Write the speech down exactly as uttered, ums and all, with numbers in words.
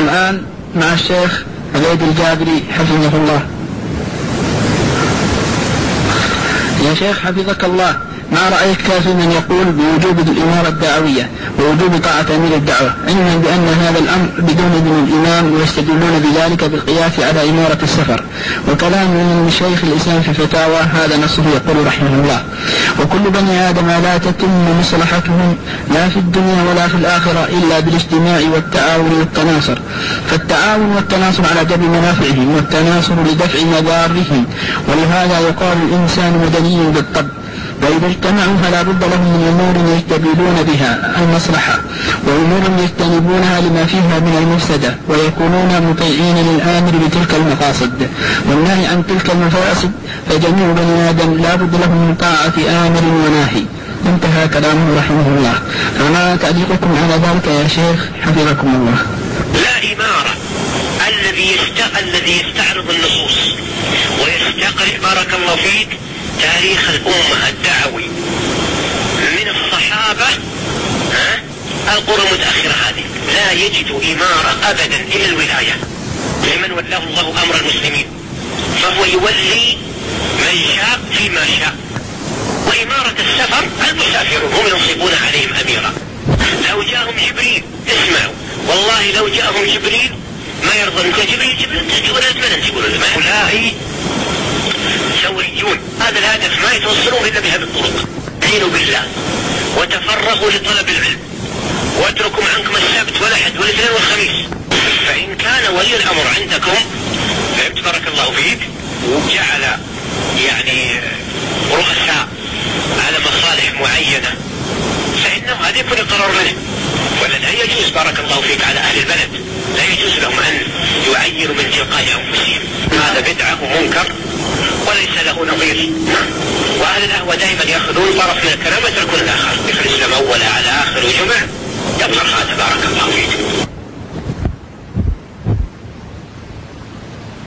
والآن مع الشيخ عبيد الجابري حفظه الله. يا شيخ حفظك الله، ما رأيك كافي من يقول بوجوب الإمارة الدعوية ووجوب طاعة أمير الدعوة، علما بأن هذا الأمر بدون إذن الإمام، ويستدلون بذلك بالقياس على إمارة السفر، وكلام من شيخ الإسلام في فتاوى هذا نصه يقول رحمه الله: وكل بني آدم لا تتم مصلحتهم لا في الدنيا ولا في الآخرة إلا بالاجتماع والتعاون والتناصر، فالتعاون والتناصر على جلب منافعهم والتناصر لدفع مضارهم، ولهذا يقال الإنسان مدني بالطبع، وإذا اجتمعوا فلا بد لهم من أمور يجتبلون بها المصلحة، وأمور يجتنبونها لما فيها من المفسدة، ويكونون مطيعين للآمر بتلك المقاصد والنهي عن تلك المفاسد، فجميع بني آدم لا بد لهم من طاعة آمر وناهي. انتهى كلامه رحمه الله. فما تعليقكم على ذلك يا شيخ حفظكم الله؟ لا إمارة. الذي يست... الذي يستعرض النصوص ويستقرئ بارك الله فيك تاريخ الأمة الدعوي من الصحابة ها القرون المتأخرة هذه لا يجد إمارة أبدا إلا الولاية لمن ولاه الله أمر المسلمين، فهو يولي من شاء فيما شاء. وإمارة السفر المسافرون هم ينصبون عليهم أميرا. لو جاءهم جبريل، اسمعوا والله لو جاءهم جبريل ما يرضى انت جبريل جبريل تقول من تقول هؤلاء سويون، هذا الهدف ما يتوصلون إلا بهذه الطرق. دينوا بالله وتفرغوا لطلب العلم واتركوا عنكم السبت والأحد والاثنين والخميس. فإن كان ولي الأمر عندكم بارك الله فيك جعل يعني رؤساء على مصالح معينة فإنه هذا يكون القرار منه، ولا لا يجوز بارك الله فيك على أهل البلد، لا يجوز لهم أن يعيروا من تلقاء أنفسهم. هذا بدعة ومنكر وليس له نظير. وأهل الأهوى دائما يأخذون طرف من الكلام ويتركون الآخر. شيخ الإسلام أول على آخر وجمع يطلع